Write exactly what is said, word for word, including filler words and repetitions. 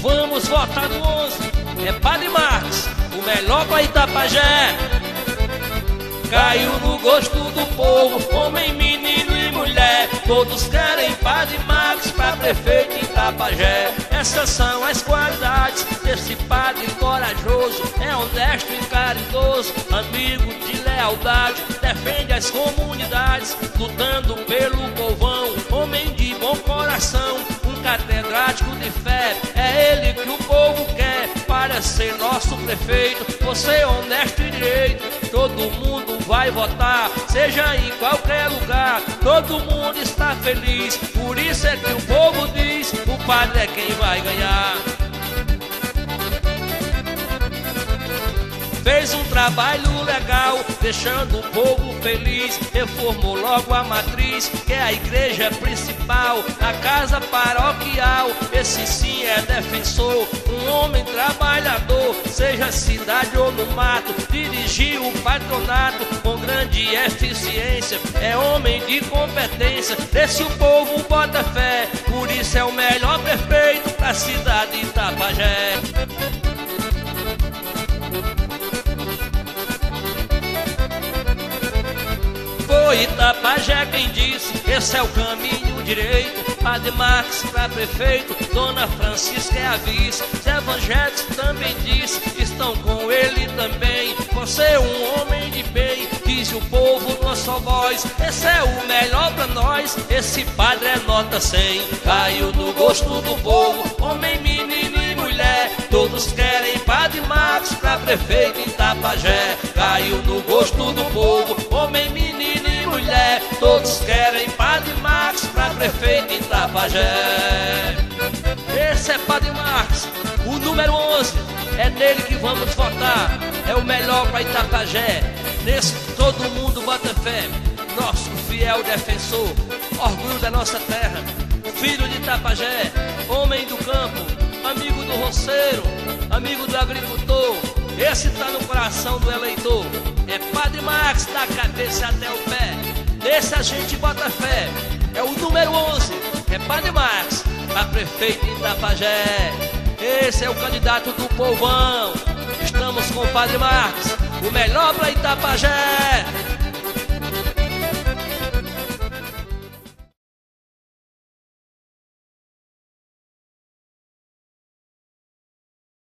vamos votar no onze. É Padre Marques, o melhor pra Itapajé. Caiu no gosto do povo, homem, menino e mulher. Todos querem Padre Marques pra prefeito Itapajé. Essas são as qualidades desse padre corajoso. É honesto e caridoso, amigo de lealdade. Defende as comunidades, lutando pelo povão. Homem de bom coração, um catedrático de fé. É ele que o povo quer para ser nosso prefeito. Você é honesto e direito, todo mundo vai votar, seja em qualquer lugar, todo mundo está feliz. Por isso é que o povo diz, o padre é quem vai ganhar. Fez um trabalho legal, deixando o povo feliz. Reformou logo a matriz, que é a igreja principal, a casa paroquial. Esse sim é defensor, um homem trabalhador, seja cidade ou no mato. Dirigiu o patronato com grande eficiência, é homem de competência. Desse o povo bota fé, por isso é o melhor prefeito pra cidade de Itapajé. Foi Itapajé quem disse, esse é o caminho direito. Padre Marques pra prefeito, Dona Francisca é a vice. Os evangélicos também disse, estão com ele também. Você é um homem de bem, diz o povo numa só voz. Esse é o melhor pra nós, esse padre é nota cem. Caiu no gosto do povo, homem, menino e mulher. Todos querem Padre Marques pra prefeito em Itapajé. Caiu no gosto do povo, homem, menino e mulher. Todos querem Padre Marques pra prefeito em Itapajé. Esse é Padre Marques, o número onze. É nele que vamos votar, é o melhor pra Itapajé. Nesse todo mundo bota fé, nosso fiel defensor, orgulho da nossa terra, filho de Itapajé, homem do campo, amigo do roceiro, amigo do agricultor. Esse tá no coração do eleitor. É Padre Marques da cabeça até o pé. Nesse a gente bota fé. É o número onze. É Padre Marques, a prefeito de Itapajé. Esse é o candidato do povão. Estamos com o Padre Marques, o melhor pra Itapajé.